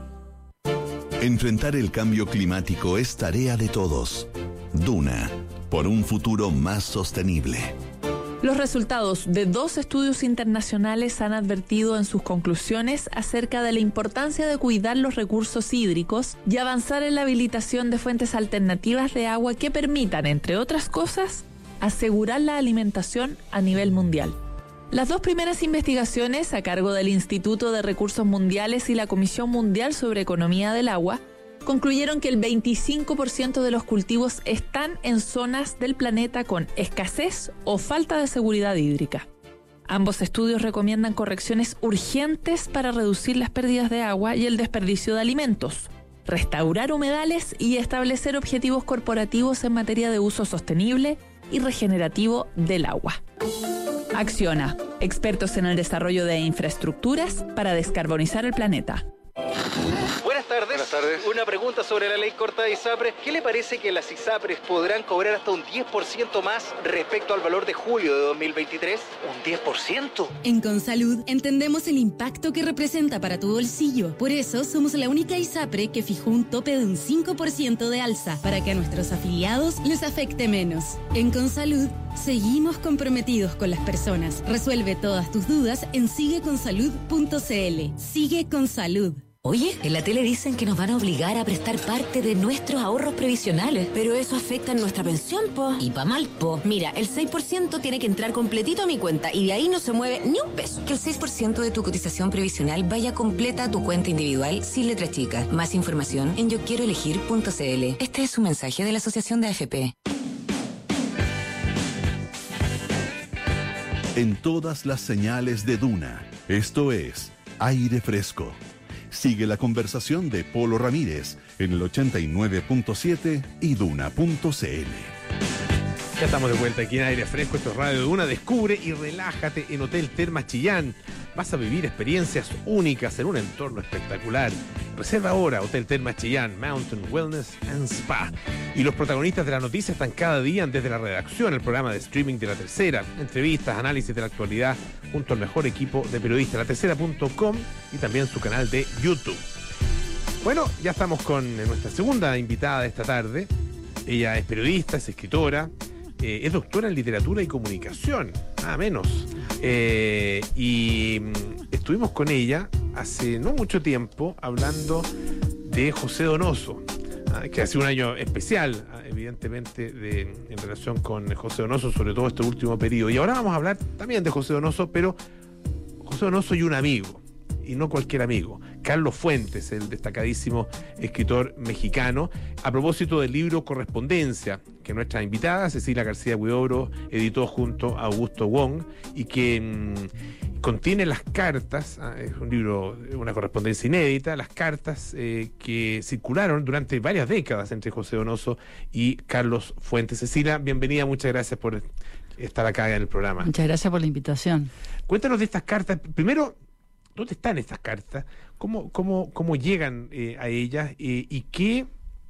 Enfrentar el cambio climático es tarea de todos. Duna, por un futuro más sostenible. Los resultados de dos estudios internacionales han advertido en sus conclusiones acerca de la importancia de cuidar los recursos hídricos y avanzar en la habilitación de fuentes alternativas de agua que permitan, entre otras cosas, asegurar la alimentación a nivel mundial. Las dos primeras investigaciones, a cargo del Instituto de Recursos Mundiales y la Comisión Mundial sobre Economía del Agua, concluyeron que el veinticinco por ciento de los cultivos están en zonas del planeta con escasez o falta de seguridad hídrica. Ambos estudios recomiendan correcciones urgentes para reducir las pérdidas de agua y el desperdicio de alimentos, restaurar humedales y establecer objetivos corporativos en materia de uso sostenible y regenerativo del agua. Acciona, expertos en el desarrollo de infraestructuras para descarbonizar el planeta. Buenas tardes. Buenas tardes. Una pregunta sobre la ley corta de ISAPRE. ¿Qué le parece que las ISAPRES podrán cobrar hasta un diez por ciento más respecto al valor de julio de dos mil veintitrés? ¿Un diez por ciento? En Consalud entendemos el impacto que representa para tu bolsillo. Por eso somos la única ISAPRE que fijó un tope de un cinco por ciento de alza para que a nuestros afiliados les afecte menos. En Consalud seguimos comprometidos con las personas. Resuelve todas tus dudas en sigue con salud punto c l. Sigue con Salud. Oye, en la tele dicen que nos van a obligar a prestar parte de nuestros ahorros previsionales. Pero eso afecta en nuestra pensión, po. Y pa' mal, po. Mira, el seis por ciento tiene que entrar completito a mi cuenta y de ahí no se mueve ni un peso. Que el seis por ciento de tu cotización previsional vaya completa a tu cuenta individual sin letra chica. Más información en yo quiero elegir punto c l. Este es un mensaje de la Asociación de A F P. En todas las señales de Duna, esto es Aire Fresco. Sigue la conversación de Polo Ramírez en el ochenta y nueve punto siete y duna punto c l. Ya estamos de vuelta aquí en Aire Fresco, esto es Radio Duna. Descubre y relájate en Hotel Termas Chillán. Vas a vivir experiencias únicas en un entorno espectacular. Reserva ahora Hotel Termas Chillán, Mountain Wellness and Spa. Y los protagonistas de la noticia están cada día desde la redacción, el programa de streaming de La Tercera, entrevistas, análisis de la actualidad, junto al mejor equipo de periodistas, la tercera punto com y también su canal de YouTube. Bueno, ya estamos con nuestra segunda invitada de esta tarde. Ella es periodista, es escritora, eh, es doctora en literatura y comunicación, nada menos. Eh, y mm, estuvimos con ella hace no mucho tiempo hablando de José Donoso, ah, que hace un año especial, ah, evidentemente, de, en relación con José Donoso, sobre todo este último periodo. Y ahora vamos a hablar también de José Donoso, pero José Donoso y un amigo. Y no cualquier amigo, Carlos Fuentes, el destacadísimo escritor mexicano, a propósito del libro Correspondencia, que nuestra invitada, Cecilia García Huidobro, editó junto a Augusto Wong, y que mmm, contiene las cartas, ah, es un libro, una correspondencia inédita, las cartas eh, que circularon durante varias décadas entre José Donoso y Carlos Fuentes. Cecilia, bienvenida, muchas gracias por estar acá en el programa. Muchas gracias por la invitación. Cuéntanos de estas cartas. Primero, ¿dónde están estas cartas? ¿Cómo, cómo, cómo llegan eh, a ellas? Eh, ¿Y qué?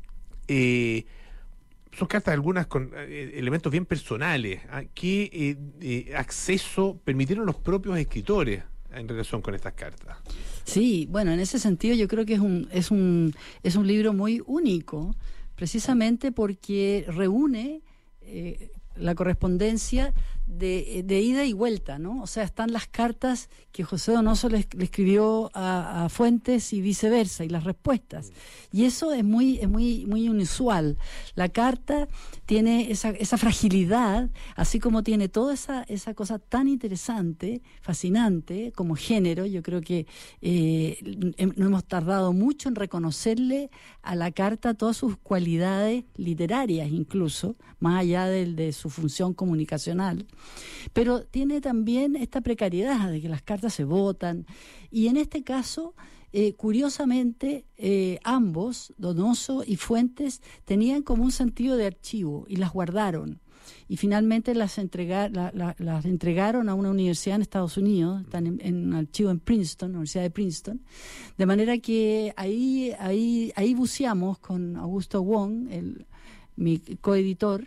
Eh, son cartas algunas con eh, elementos bien personales. ¿Ah? ¿Qué eh, eh, acceso permitieron los propios escritores en relación con estas cartas? Sí, bueno, en ese sentido yo creo que es un, es un, es un libro muy único, precisamente porque reúne eh, la correspondencia de, de ida y vuelta, ¿no? O sea, están las cartas que José Donoso le, le escribió a, a Fuentes y viceversa, y las respuestas. Y eso es muy, es muy, muy inusual. La carta tiene esa, esa fragilidad, así como tiene toda esa, esa cosa tan interesante, fascinante, como género. Yo creo que eh, no hemos tardado mucho en reconocerle a la carta todas sus cualidades literarias, incluso, más allá de, de su función comunicacional. Pero tiene también esta precariedad de que las cartas se votan, y en este caso, eh, curiosamente, eh, ambos, Donoso y Fuentes, tenían como un sentido de archivo y las guardaron. Y finalmente las, entregar, la, la, las entregaron a una universidad en Estados Unidos, están en, en un archivo en Princeton, Universidad de Princeton, de manera que ahí, ahí, ahí buceamos con Augusto Wong, el, mi coeditor,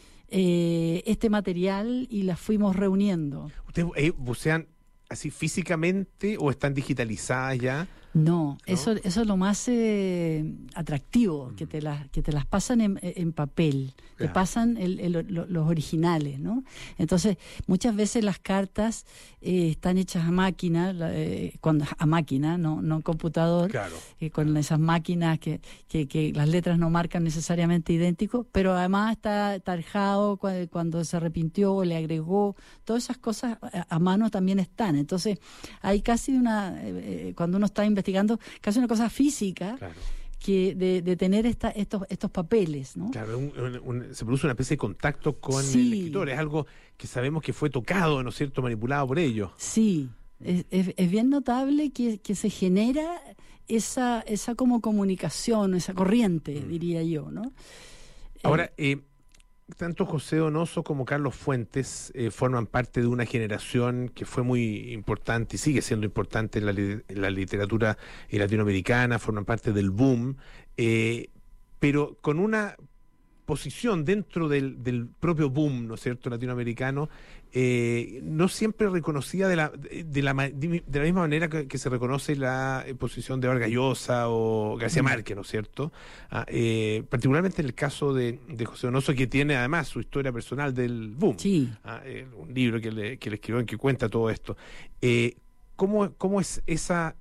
Eh, este material, y las fuimos reuniendo. ¿Ustedes eh, bucean así físicamente o están digitalizadas ya? No, ¿no? Eso, eso es lo más eh, atractivo, mm. que te las que te las pasan en, en papel, claro. Te pasan el, el, lo, los originales, ¿no? Entonces, muchas veces las cartas eh, están hechas a máquina, eh, cuando, a máquina, no, no en computador, claro. eh, con esas máquinas que, que, que las letras no marcan necesariamente idéntico, pero además está tarjado cuando, cuando se arrepintió o le agregó, todas esas cosas a, a mano también están. Entonces, hay casi una, eh, cuando uno está investigando, investigando casi una cosa física, claro. que de, de tener esta, estos estos papeles, ¿no? Claro, un, un, un, se produce una especie de contacto con sí. el escritor, es algo que sabemos que fue tocado, ¿no es cierto?, manipulado por ellos. Sí, es, es, es bien notable que, que se genera esa, esa como comunicación, esa corriente, mm. diría yo, ¿no? Ahora, eh, tanto José Donoso como Carlos Fuentes eh, forman parte de una generación que fue muy importante y sigue siendo importante en la, en la literatura latinoamericana, forman parte del boom, eh, pero con una posición dentro del, del propio boom, ¿no es cierto?, latinoamericano, eh, no siempre reconocida de la, de la, de la misma manera que, que se reconoce la posición de Vargas Llosa o García Márquez, ¿no es cierto? Ah, eh, particularmente en el caso de, de José Donoso, que tiene además su historia personal del boom. Sí. Ah, eh, un libro que le, que le escribió en que cuenta todo esto. Eh, ¿cómo, ¿Cómo es esa...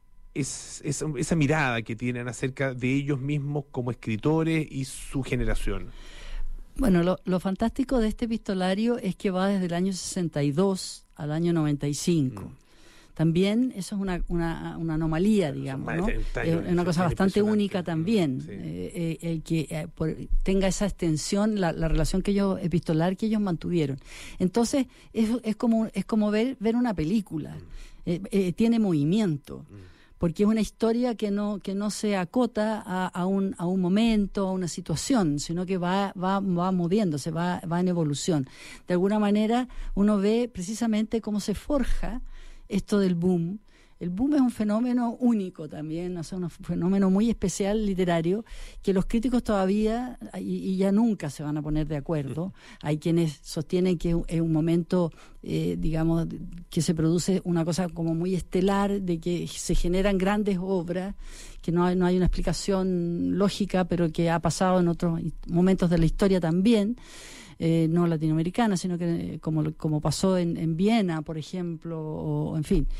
Es, es, esa mirada que tienen acerca de ellos mismos como escritores y su generación? Bueno, lo, lo fantástico de este epistolario es que va desde el año sesenta y dos al año noventa y cinco. Mm. También eso es una, una, una anomalía, digamos, ¿no? Es una cosa bastante única también, sí. eh, eh, el que eh, por, tenga esa extensión, la, la relación que ellos, epistolar que ellos mantuvieron. Entonces, es, es como, es como ver, ver una película, mm. eh, eh, tiene movimiento. Mm. porque es una historia que no que no se acota a, a un a un momento, a una situación, sino que va va va moviéndose, va va en evolución. De alguna manera uno ve precisamente cómo se forja esto del boom. El boom es un fenómeno único también, o sea, un fenómeno muy especial literario, que los críticos todavía y, y ya nunca se van a poner de acuerdo. Hay quienes sostienen que es un momento, eh, digamos, que se produce una cosa como muy estelar, de que se generan grandes obras, que no hay, no hay una explicación lógica, pero que ha pasado en otros momentos de la historia también. Eh, no latinoamericana, sino que como, como pasó en, en Viena, por ejemplo, o en fin.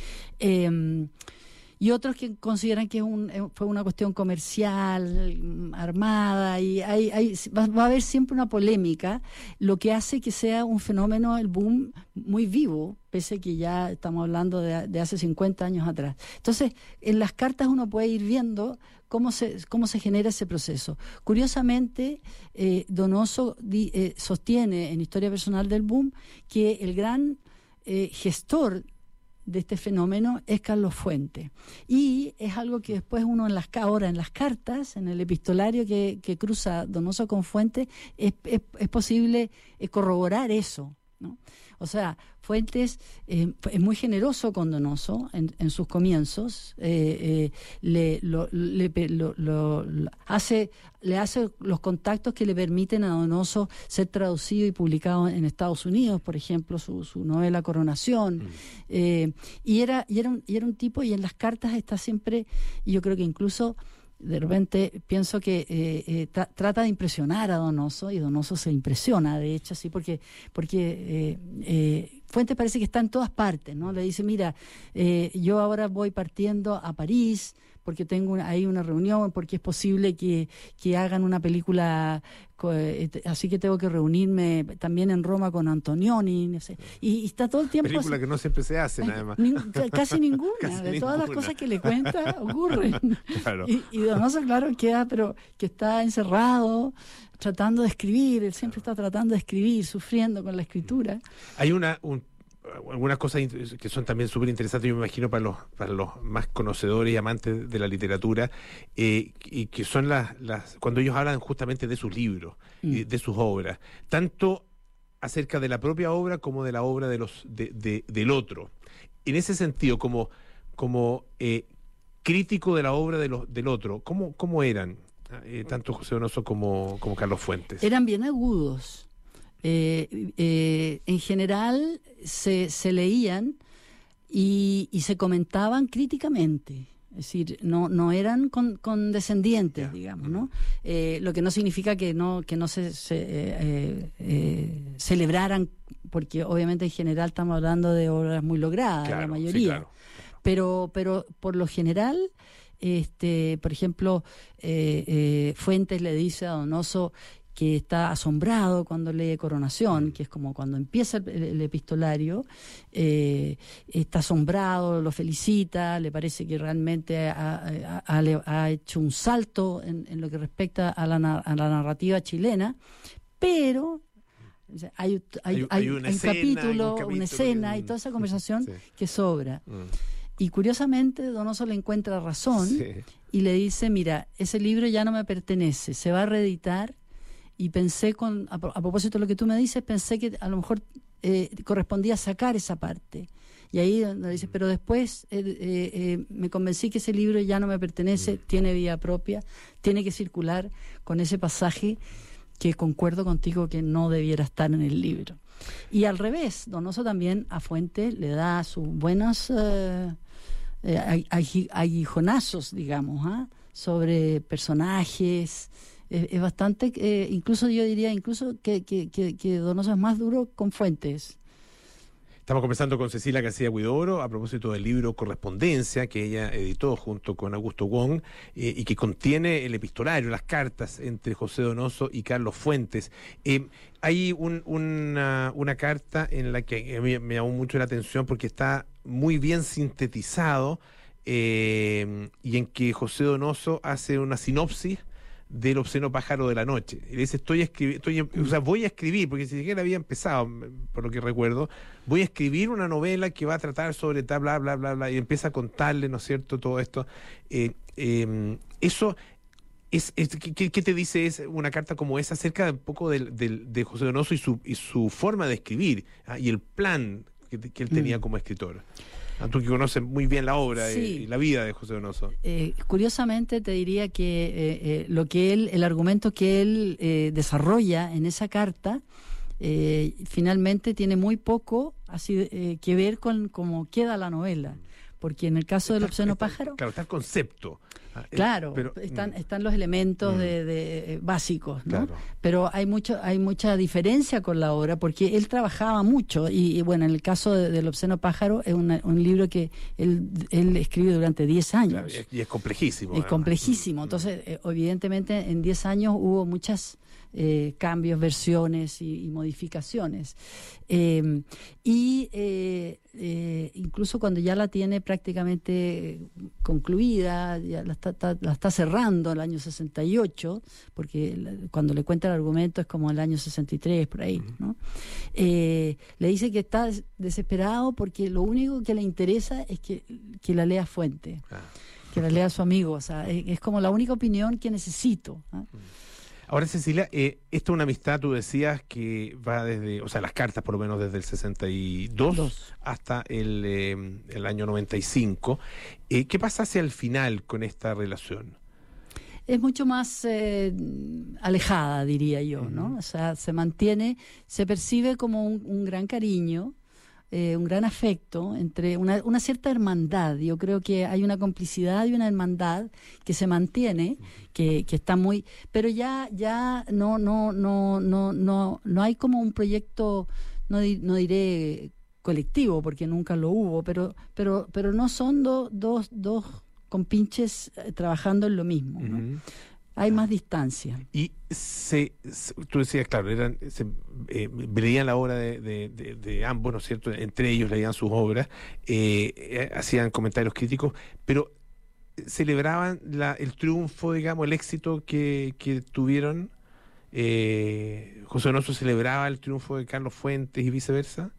Eh, y otros que consideran que es un, fue una cuestión comercial, armada, y hay, hay, va, va a haber siempre una polémica, lo que hace que sea un fenómeno, el boom, muy vivo, pese a que ya estamos hablando de, de hace cincuenta años atrás. Entonces, en las cartas uno puede ir viendo cómo se, cómo se genera ese proceso. Curiosamente, eh, Donoso di, eh, sostiene en Historia Personal del Boom que el gran eh, gestor de este fenómeno es Carlos Fuentes, y es algo que después uno en las ahora en las cartas, en el epistolario que, que cruza Donoso con Fuentes, es, es, es posible eh, corroborar eso, ¿no? O sea, Fuentes eh, es muy generoso con Donoso en, en sus comienzos, eh, eh, le, lo, le, lo, lo, lo hace, le hace los contactos que le permiten a Donoso ser traducido y publicado en Estados Unidos, por ejemplo, su, su novela Coronación. Mm. Eh, y, era, y, era un, y era un tipo, y en las cartas está siempre, y yo creo que incluso de repente pienso que eh, eh, tra- trata de impresionar a Donoso, y Donoso se impresiona, de hecho, sí, porque porque eh, eh, Fuentes parece que está en todas partes, ¿no? Le dice, mira, eh, yo ahora voy partiendo a París porque tengo una, ahí una reunión, porque es posible que, que hagan una película, así que tengo que reunirme también en Roma con Antonioni, no sé. y, y está todo el tiempo... Película así, que no siempre se hace, nada más. Ni, casi ninguna, casi de ninguna. todas las cosas que le cuenta ocurren. Claro. Y, y Donoso, claro, queda, pero que está encerrado, tratando de escribir, él siempre está tratando de escribir, sufriendo con la escritura. Hay una... Un... algunas cosas que son también súper interesantes, yo me imagino, para los para los más conocedores y amantes de la literatura, eh, y que son las, las cuando ellos hablan justamente de sus libros, mm. y de sus obras, tanto acerca de la propia obra como de la obra de los de, de, del otro. En ese sentido, como como eh, crítico de la obra de los, del otro, ¿cómo, cómo eran eh, tanto José Donoso como, como Carlos Fuentes? Eran bien agudos. Eh, eh, en general se, se leían y, y se comentaban críticamente, es decir, no no eran con, condescendientes, yeah. digamos, ¿no? Eh, lo que no significa que no que no se, se eh, eh, celebraran, porque obviamente en general estamos hablando de obras muy logradas, claro, la mayoría, sí, claro. pero pero por lo general, este, por ejemplo, eh, eh, Fuentes le dice a Donoso que está asombrado cuando lee Coronación, que es como cuando empieza el, el epistolario, eh, está asombrado, lo felicita, le parece que realmente ha, ha, ha, ha hecho un salto en, en lo que respecta a la, a la narrativa chilena, pero hay, hay, hay, hay, un, hay escena, un, capítulo, un capítulo, una escena, y toda esa conversación sí. que sobra. Mm. Y curiosamente Donoso le encuentra razón, sí. y le dice, mira, ese libro ya no me pertenece, se va a reeditar. Y pensé, con a, a propósito de lo que tú me dices, pensé que a lo mejor eh, correspondía sacar esa parte. Y ahí le dices, pero después eh, eh, eh, me convencí que ese libro ya no me pertenece, tiene vida propia, tiene que circular con ese pasaje que concuerdo contigo que no debiera estar en el libro. Y al revés, Donoso también a Fuentes le da sus buenos eh, eh, aguijonazos, digamos, ¿eh? sobre personajes. Es bastante, eh, incluso yo diría incluso que, que, que, que Donoso es más duro con Fuentes. Estamos conversando con Cecilia García Huidobro a propósito del libro Correspondencia, que ella editó junto con Augusto Wong, eh, y que contiene el epistolario, las cartas entre José Donoso y Carlos Fuentes. Eh, hay un, una, una carta en la que a mí me llamó mucho la atención porque está muy bien sintetizado, eh, y en que José Donoso hace una sinopsis del obsceno pájaro de la noche. Y le dice, estoy escribiendo, o sea, voy a escribir, porque ni siquiera había empezado, por lo que recuerdo, voy a escribir una novela que va a tratar sobre tal, bla, bla, bla, bla, y empieza a contarle, ¿no es cierto?, todo esto. Eh, eh, eso... Es, es, ¿qué, ¿Qué te dice es una carta como esa acerca de un poco del, del, de José Donoso y su, y su forma de escribir, ¿ah? y el plan que, que él tenía mm. como escritor? ¿Ah? Tú que conoces muy bien la obra sí. y, y la vida de José Donoso. Eh, curiosamente te diría que eh, eh, lo que él, el argumento que él eh, desarrolla en esa carta eh, finalmente tiene muy poco así eh, que ver con cómo queda la novela. Porque en el caso del obsceno está, pájaro... Claro, está el concepto. Claro, pero, están, están los elementos mm, de, de, básicos, ¿no? Claro. Pero hay mucho, hay mucha diferencia con la obra, porque él trabajaba mucho, y, y bueno, en el caso de, del obsceno pájaro, es una, un libro que él, él escribe durante diez años. Claro, y es complejísimo. Es además. complejísimo, entonces, eh, evidentemente, en diez años hubo muchas... Eh, cambios, versiones y, y modificaciones. Eh, y eh, eh, incluso cuando ya la tiene prácticamente concluida, ya la está, está, la está cerrando el año sesenta y ocho, porque la, cuando le cuenta el argumento es como el año sesenta y tres, por ahí, ¿no? Eh, le dice que está des- desesperado porque lo único que le interesa es que, que la lea Fuente, ah. que la lea su amigo, o sea, es, es como la única opinión que necesito, ¿no? Ahora, Cecilia, eh, esta es una amistad, tú decías, que va desde, o sea, las cartas por lo menos desde el sesenta y dos Dos. hasta el, eh, el año noventa y cinco. Eh, ¿Qué pasa hacia el final con esta relación? Es mucho más eh, alejada, diría yo, ¿no? O sea, se mantiene, se percibe como un, un gran cariño, eh, un gran afecto, entre una, una cierta hermandad. Yo creo que hay una complicidad y una hermandad que se mantiene, que, que está muy, pero ya, ya no, no, no, no, no, no hay como un proyecto, no, di, no diré colectivo, porque nunca lo hubo, pero, pero, pero no son do, dos, dos compinches eh, trabajando en lo mismo, ¿no? Uh-huh. Hay más distancia. Y se, se tú decías, claro, eran, se, eh, leían la obra de, de, de, de ambos, ¿no es cierto? Entre ellos leían sus obras, eh, eh, hacían comentarios críticos, pero celebraban la, el triunfo, digamos, el éxito que, que tuvieron. Eh, José Donoso celebraba el triunfo de Carlos Fuentes y viceversa.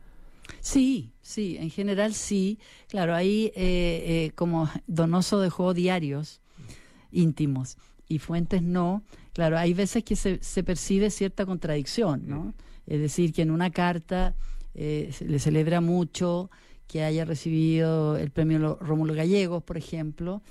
Sí, sí, en general sí. Claro, ahí eh, eh, como Donoso dejó diarios íntimos y Fuentes no, claro, hay veces que se, se percibe cierta contradicción, ¿no? Es decir, que en una carta eh, se le celebra mucho que haya recibido el premio Rómulo Gallegos, por ejemplo,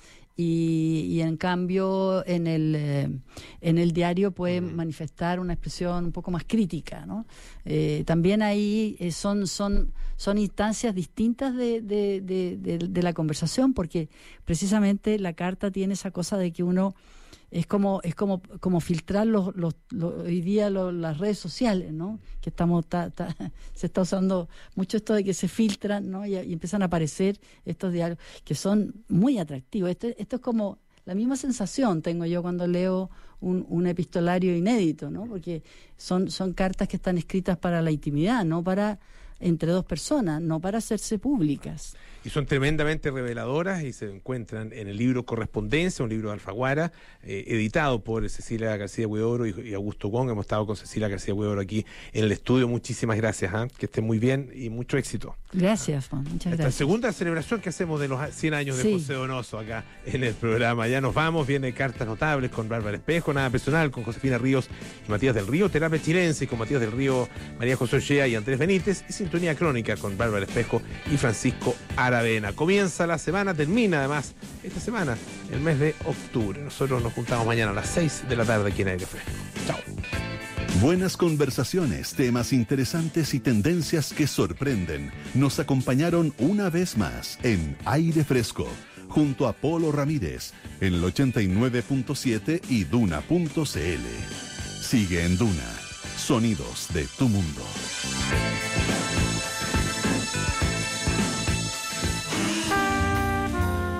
y, y en cambio en el eh, en el diario puede uh-huh. manifestar una expresión un poco más crítica, ¿no? Eh, también ahí eh, son son son instancias distintas de, de, de, de, de la conversación, porque precisamente la carta tiene esa cosa de que uno es como es como como filtrar los, los, los hoy día los, las redes sociales, ¿no? Que estamos ta, ta, se está usando mucho esto de que se filtran, ¿no? Y, y empiezan a aparecer estos diarios que son muy atractivos. Esto, esto es como la misma sensación tengo yo cuando leo un, un epistolario inédito, ¿no? Porque son son cartas que están escritas para la intimidad, no para entre dos personas, no para hacerse públicas. Y son tremendamente reveladoras y se encuentran en el libro Correspondencia, un libro de Alfaguara, eh, editado por Cecilia García Huidobro y, y Augusto Wong. Hemos estado con Cecilia García Huidobro aquí en el estudio. Muchísimas gracias, ¿eh? Que estén muy bien y mucho éxito. Gracias, Juan. Muchas Esta gracias. Esta segunda celebración que hacemos de los cien años de sí. José Donoso acá en el programa. Ya nos vamos, viene Cartas Notables con Bárbara Espejo, Nada Personal con Josefina Ríos y Matías del Río, Terapia Chilense con Matías del Río, María José Ochea y Andrés Benítez, y Sintonía Crónica con Bárbara Espejo y Francisco Aravena. Comienza la semana, termina además esta semana, el mes de octubre. Nosotros nos juntamos mañana a las seis de la tarde aquí en Aire Fresco. Chao. Buenas conversaciones, temas interesantes y tendencias que sorprenden nos acompañaron una vez más en Aire Fresco, junto a Polo Ramírez, en el ochenta y nueve punto siete y duna punto c l. Sigue en Duna, sonidos de tu mundo.